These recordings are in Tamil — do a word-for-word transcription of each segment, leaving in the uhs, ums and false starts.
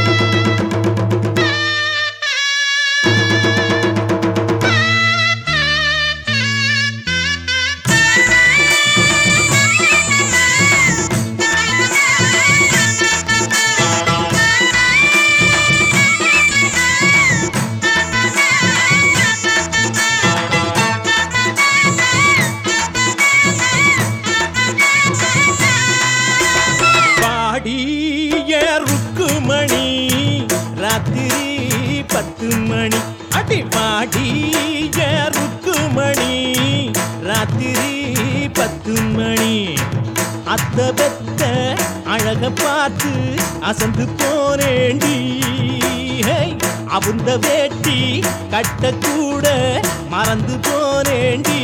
ருக்குமணி ராத்திரி பத்து மணி அடி பாடி ருக்குமணி ராத்திரி பத்து மணி அத்த பெத்த அழக பார்த்து அசந்து போனேண்டி அவுந்த வேட்டி கட்ட கூட மறந்து போனேண்டி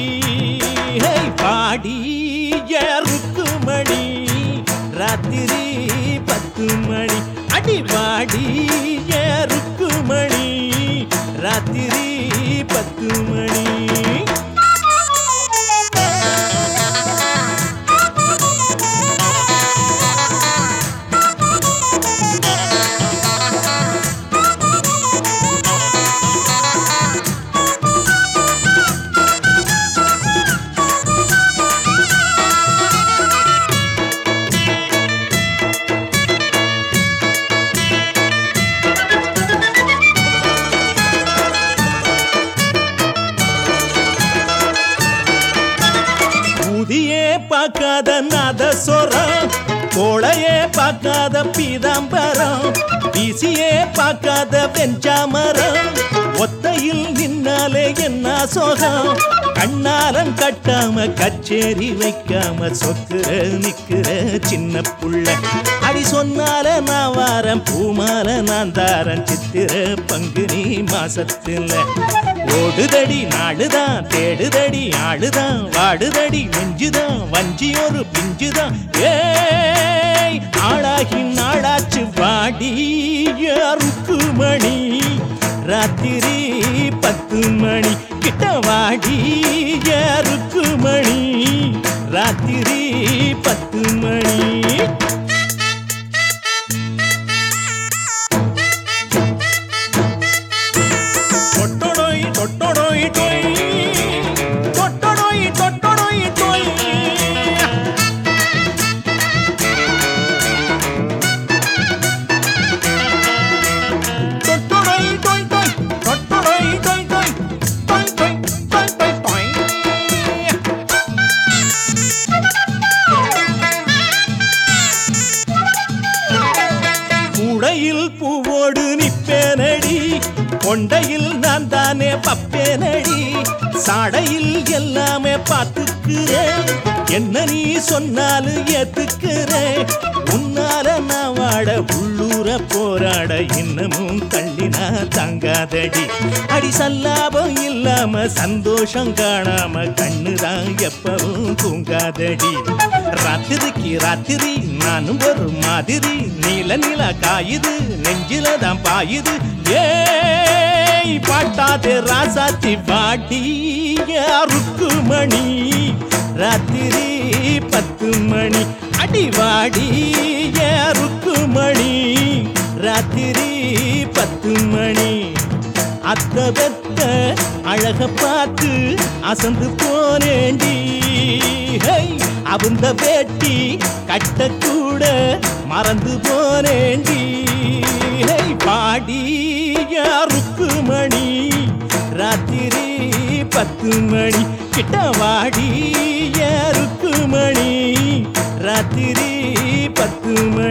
பாடி ருக்குமணி ராத்திரி பத்து மணி அடி பாடி ருக்குமணி ராத்திரி பத்து மணி ஊதியே பார்க்காத நாதஸ்வரம் கோளையே பார்க்காத பீதாம்பரம் வீசியே பார்க்காத வெஞ்சாமரம் ஒத்தையில் நின்னாலே என்ன சோகம் கண்ணாலம் கட்டாம கச்சேரி வைக்காம சொக்குற நிக்கிற சின்ன புள்ள அடி சொன்னால நான் வாரம் பூமால நான் தாரன் சித்திர பங்குனி மாசத்துல ஓடுதடி நாடுதான் தேடுதடி ஆடுதான் வாடுதடி நெஞ்சுதான் வஞ்சி ஒரு பிஞ்சுதான் ஏய் ஆளாகி நாடாச்சு வாடி ருக்குமணி ராத்திரி பத்து மணி கிட்ட வாடி ருக்குமணி ராத்திரி பத்து மணி தொட்டொடோய் டொய் தொட்டொடோய் தொட்டொடோய் டொய் தொட்டொடோய் டொய் டொய் தொட்டொடோய் டொய் டொய் டொய் டொய் டொய் டொய் டொய் கூடையில் பூவோடு நிப்பேனடி கொண்டையில் நான் தானே பப்பேனடி சாடையில் எல்லாமே பார்த்துக்கிறேன் என்ன நீ சொன்னாலும் ஏத்துக்கிறேன் உன்னால நான் வாட உள்ளூர போராட இன்னமும் தள்ளினா தாங்காதடி அடி சல்லாபம் இல்லாம சந்தோஷம் காணாம கண்ணுதான் எப்பவும் தூங்காதடி ராத்திரிக்கு ராத்திரி நானும் ஒரு மாதிரி நீல நில காயுது நெஞ்சில தான் பாயுது ஏய் பாட்டாதே ராசாத்தி பாட்டி ருக்குமணி ராத்திரி பத்து மணி அடி வாடி ருக்குமணி ராத்திரி பத்து மணி அத்த பெத்த அழக பார்த்து அசந்து போனேண்டி அவுந்த வேட்டி கட்ட கூட மறந்து போனேண்டி பாடி ருக்குமணி ராத்திரி பத்து மணி கிட்ட வாடி ருக்குமணி ராத்திரி பத்து மணி